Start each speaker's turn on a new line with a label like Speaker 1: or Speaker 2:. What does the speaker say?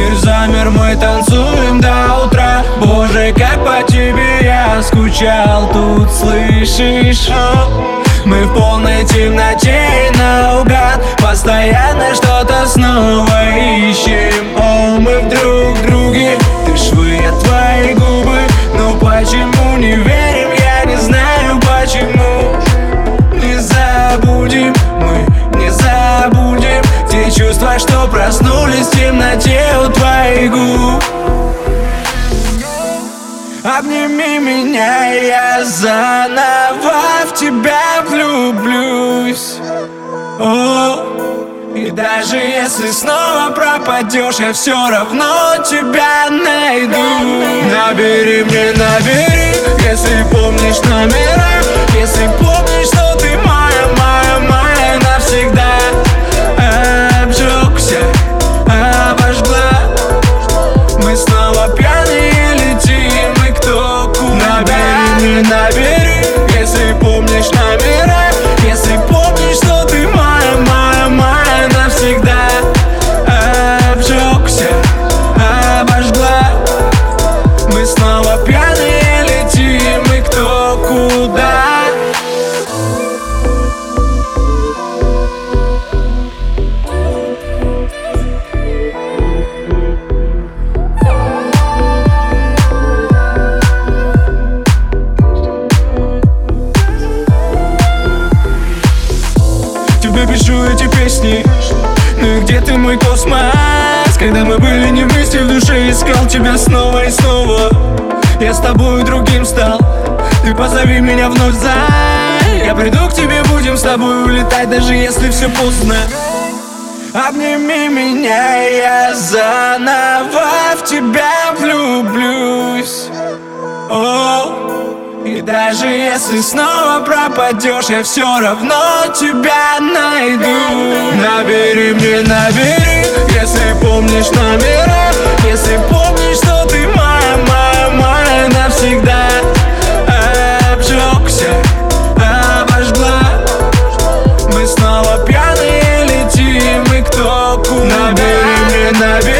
Speaker 1: Ты замер, мы танцуем до утра. Боже, как по тебе я скучал тут, слышишь? Мы в полной темноте и наугад постоянно что-то снова ищем. О, мы в друг друге, ты швы, я твои губы. Но почему не верим, я не знаю почему. Не забудем, мы не забудем те чувства, что проснулись в темноте у твоих губ. Обними меня, я заново в тебя влюблюсь. О, и даже если снова пропадешь, я все равно тебя найду. Набери мне, набери, если помнишь номера. Если помнишь, что ты моя, моя, моя навсегда. Обжегся, обожгла. Мы снова пьяные летим. Набери мне, набери, если помнишь номера. Если помнишь, что ты моя, моя, моя навсегда. Обжегся, обожгла. Мы снова пьяные летим, и кто куда. Тебе пишу эти песни, ну и где ты, мой космос? Когда мы были не вместе, в душе искал тебя снова и снова. Я с тобой другим стал, ты позови меня вновь за. Я приду к тебе, будем с тобой улетать, даже если все поздно. Обними меня, я заново в тебя влюблюсь. О, и даже если снова пропадешь, я все равно тебя найду. Набери мне, набери, если помнишь номера. Если помнишь, что ты моя, моя, моя навсегда. Обжегся, обожгла. Мы снова пьяные летим, и кто куда. Набери мне, набери.